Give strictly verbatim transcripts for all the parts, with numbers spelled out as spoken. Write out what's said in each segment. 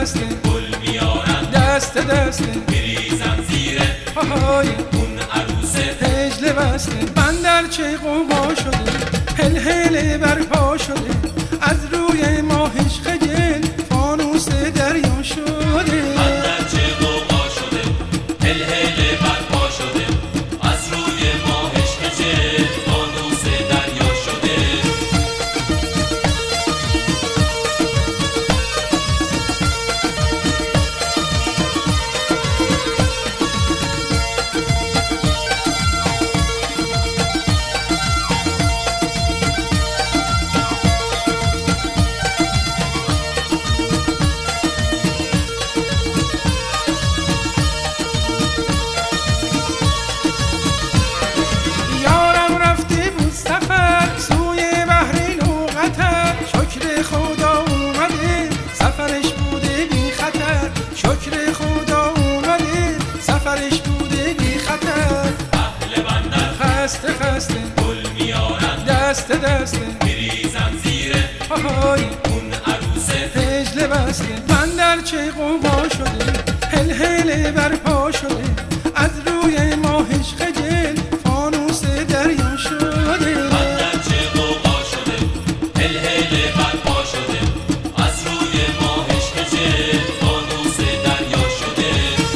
دسته گل میارن دست دسته میریزن زیر پاهای اون عروسه هجله بسته بندر چه قوقا شده هل هل برپا شده از روی ماهش خجل فانوس دریا شده بندر چه قوقا شده هل هل برپا شده از روی ماهش خجل فانوس دریا شده شکر خدا اومده سفرش بوده بی خطر اهل بندر خسته خسته گل میارن دست دسته میریزن زیر پاهای اون عروسه هجله بسته بندر چه قوقا شده هل هل برپا شده از روی ماهش خجل فانوس دریا شده بندر چه قوقا شده هل هل برپا شده از روی ماهش خجل فانوس دریا شده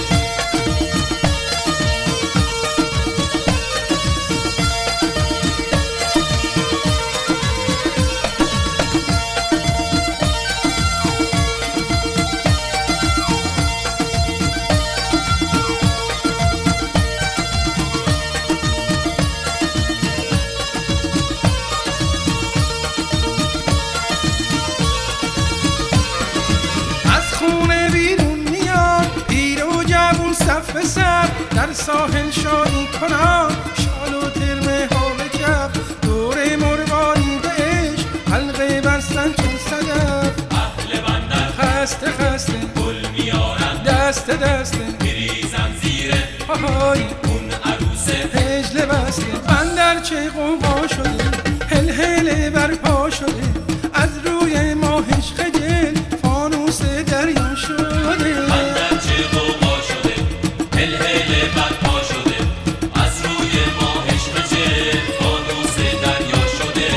صف به صف در ساحل شایی کنان شال و ترمه ها به کف دور مرواری به عشق حلقه بستن چون صدف اهل بندر خسته خسته گل میارن دست دسته میریزن زیر پاهای اون عروسه هجله بسته بندر چه قوقا شده هل هل برپا شده از روی ماهش خجل فانوس دریا شده بندر چه قوقا شده هل هل برپا شده از روی ماهش خجل فانوس دریا شده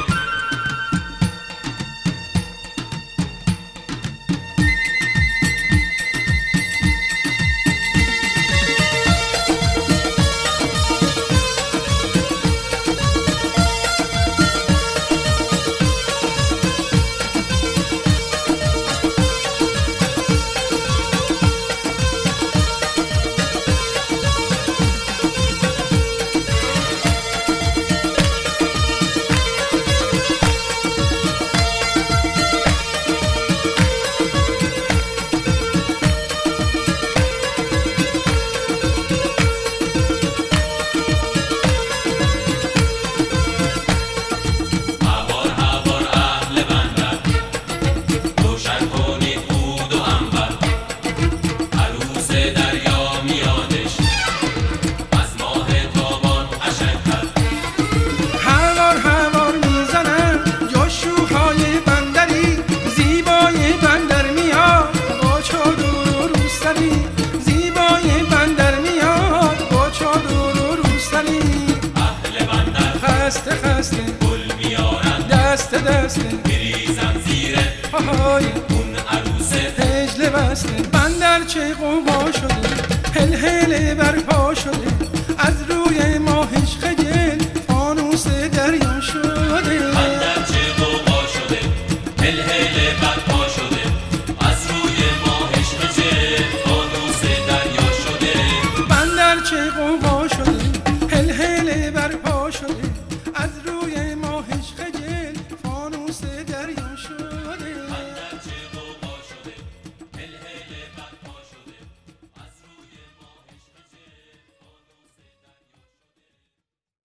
زیبای بندر میاد با چادر و روسری اهل بندر خسته خسته گل میارن دست دسته میریزن زیر پاهای اون عروسه هجله بسته بندر چه قوقا شده هل هل برپا شده